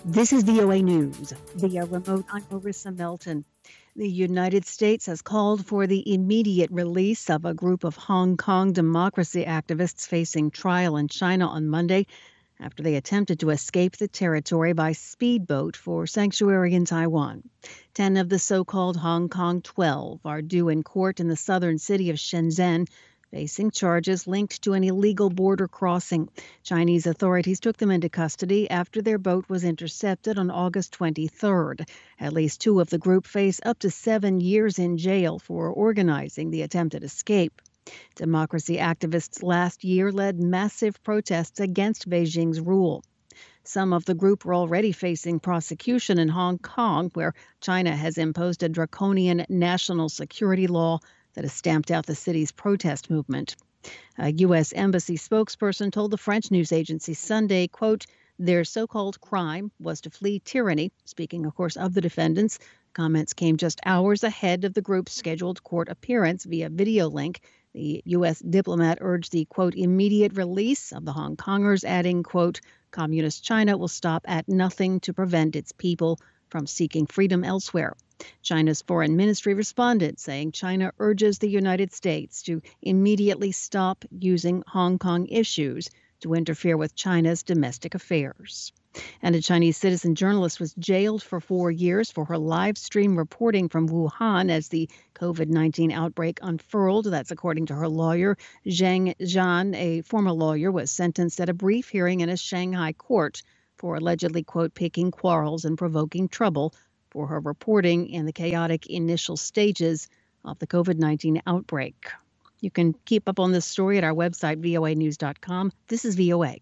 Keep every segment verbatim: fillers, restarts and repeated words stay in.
This is V O A News. Via remote, I'm Marissa Melton. The United States has called for the immediate release of a group of Hong Kong democracy activists facing trial in China on Monday after they attempted to escape the territory by speedboat for sanctuary in Taiwan. Ten of the so-called Hong Kong twelve are due in court in the southern city of Shenzhen, facing charges linked to an illegal border crossing. Chinese authorities took them into custody after their boat was intercepted on August twenty-third. At least two of the group face up to seven years in jail for organizing the attempted escape. Democracy activists last year led massive protests against Beijing's rule. Some of the group were already facing prosecution in Hong Kong, where China has imposed a draconian national security law that has stamped out the city's protest movement. A U S embassy spokesperson told the French news agency Sunday, quote, their so-called crime was to flee tyranny, speaking, of course, of the defendants. Comments came just hours ahead of the group's scheduled court appearance via video link. The U S diplomat urged the, quote, immediate release of the Hong Kongers, adding, quote, Communist China will stop at nothing to prevent its people from seeking freedom elsewhere. China's foreign ministry responded, saying China urges the United States to immediately stop using Hong Kong issues to interfere with China's domestic affairs. And a Chinese citizen journalist was jailed for four years for her live stream reporting from Wuhan as the COVID nineteen outbreak unfurled. That's according to her lawyer. Zhang Zhan, a former lawyer, was sentenced at a brief hearing in a Shanghai court for allegedly, quote, picking quarrels and provoking trouble for her reporting in the chaotic initial stages of the COVID nineteen outbreak. You can keep up on this story at our website, V O A news dot com. This is V O A.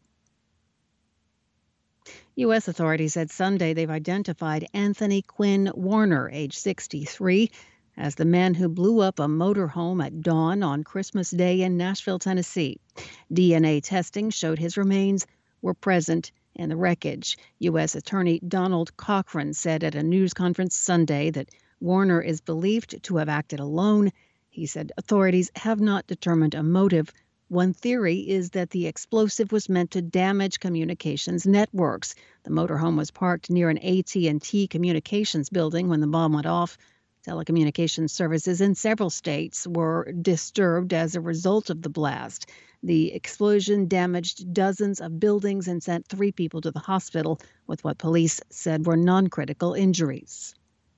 U S authorities said Sunday they've identified Anthony Quinn Warner, age sixty-three, as the man who blew up a motorhome at dawn on Christmas Day in Nashville, Tennessee. D N A testing showed his remains were present in the wreckage. U S Attorney Donald Cochran said at a news conference Sunday that Warner is believed to have acted alone. He said authorities have not determined a motive. One theory is that the explosive was meant to damage communications networks. The motorhome was parked near an A T and T communications building when the bomb went off. Telecommunications services in several states were disturbed as a result of the blast. The explosion damaged dozens of buildings and sent three people to the hospital with what police said were non-critical injuries.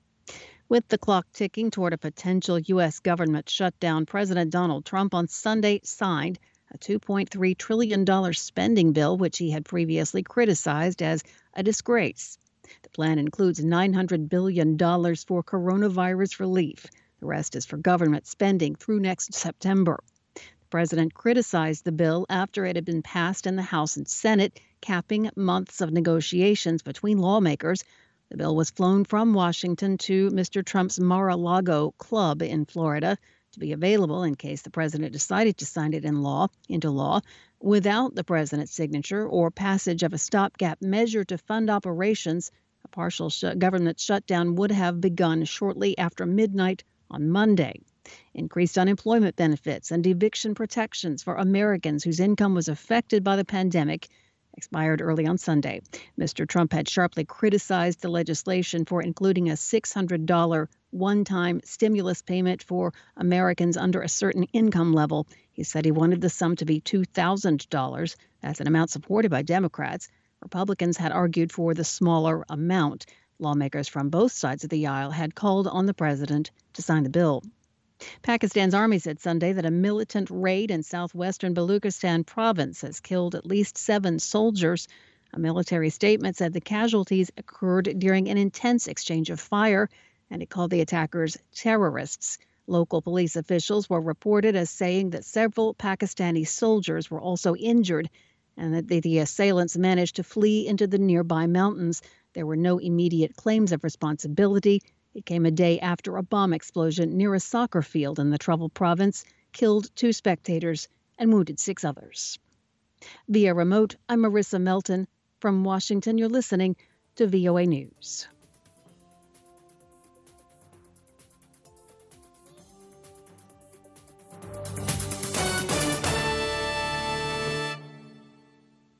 With the clock ticking toward a potential U S government shutdown, President Donald Trump on Sunday signed a two point three trillion dollars spending bill, which he had previously criticized as a disgrace. The plan includes nine hundred billion dollars for coronavirus relief. The rest is for government spending through next September. The president criticized the bill after it had been passed in the House and Senate, capping months of negotiations between lawmakers. The bill was flown from Washington to Mister Trump's Mar-a-Lago club in Florida to be available in case the president decided to sign it in law into law. Without the president's signature or passage of a stopgap measure to fund operations, a partial sh- government shutdown would have begun shortly after midnight on Monday. Increased unemployment benefits and eviction protections for Americans whose income was affected by the pandemic expired early on Sunday. Mister Trump had sharply criticized the legislation for including a six hundred dollars one-time stimulus payment for Americans under a certain income level. He said he wanted the sum to be two thousand dollars. That's an amount supported by Democrats. Republicans had argued for the smaller amount. Lawmakers from both sides of the aisle had called on the president to sign the bill. Pakistan's army said Sunday that a militant raid in southwestern Baluchistan province has killed at least seven soldiers. A military statement said the casualties occurred during an intense exchange of fire, and it called the attackers terrorists. Local police officials were reported as saying that several Pakistani soldiers were also injured and that the, the assailants managed to flee into the nearby mountains. There were no immediate claims of responsibility. It came a day after a bomb explosion near a soccer field in the troubled province killed two spectators and wounded six others. Via remote, I'm Marissa Melton. From Washington, you're listening to V O A News.